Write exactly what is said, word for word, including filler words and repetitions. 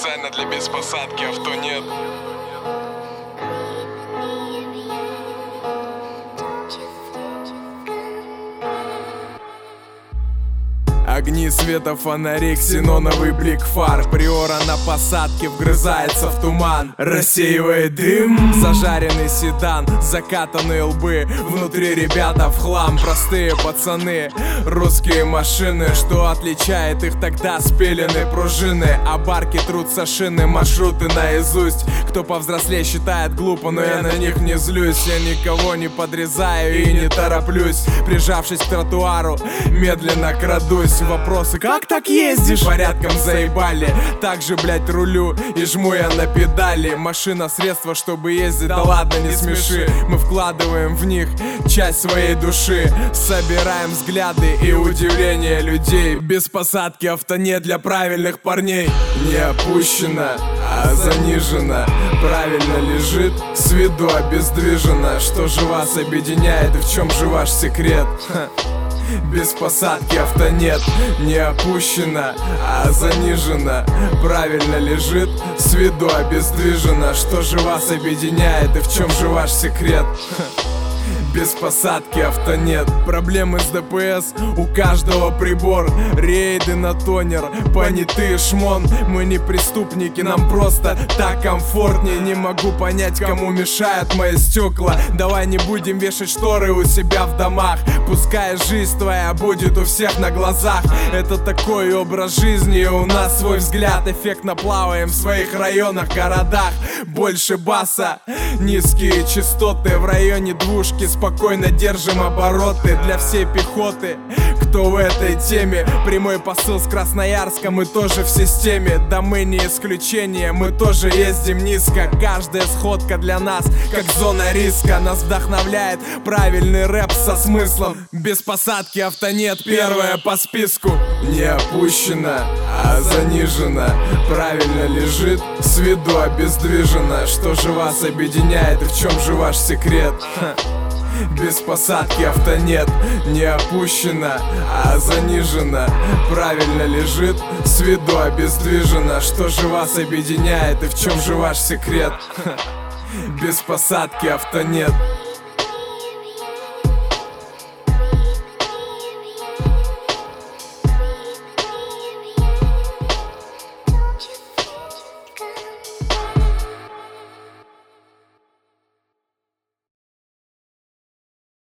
Специально для без посадки авто нет. Огни света, фонари, ксеноновый блик фар. Приора на посадке вгрызается в туман, рассеивает дым. Зажаренный седан, закатанные лбы. Внутри ребята в хлам, простые пацаны. Русские машины, что отличает их тогда? Спилены пружины, а барки трутся шины. Маршруты наизусть. Кто повзрослее считает глупо, но я на них не злюсь. Я никого не подрезаю и не тороплюсь. Прижавшись к тротуару, медленно крадусь. Вопросы: как так ездишь? Порядком заебали. Так же, блять, рулю и жму я на педали. Машина — средство, чтобы ездить, да ладно, не смеши. Мы вкладываем в них часть своей души. Собираем взгляды и удивление людей. Без посадки авто не для правильных парней. Не опущено, а занижено. Правильно лежит, с виду обездвижено. Что же вас объединяет и в чем же ваш секрет? Ха. Без посадки авто нет, не опущено, а занижено. Правильно лежит, с виду обездвижено. Что же вас объединяет и в чем же ваш секрет? Без посадки авто нет. Проблемы с ДПС, у каждого прибор. Рейды на тонер, понятые шмон. Мы не преступники, нам просто так комфортнее. Не могу понять, кому мешают мои стекла. Давай не будем вешать шторы у себя в домах. Пускай жизнь твоя будет у всех на глазах. Это такой образ жизни, и у нас свой взгляд. Эффектно плаваем в своих районах, городах. Больше баса, низкие частоты. В районе двушки спокойно держим обороты. Для всей пехоты, кто в этой теме. Прямой посыл с Красноярска: мы тоже в системе. Да мы не исключение, мы тоже ездим низко. Каждая сходка для нас как зона риска. Нас вдохновляет правильный рэп со смыслом. Без посадки авто нет, первое по списку. Не опущено, а занижено. Правильно лежит, с виду обездвижено. Что же вас объединяет и в чем же ваш секрет? Ха. Без посадки авто нет, не опущено, а занижено. Правильно лежит, с виду обездвижено. Что же вас объединяет и в чем же ваш секрет? Ха. Без посадки авто нет.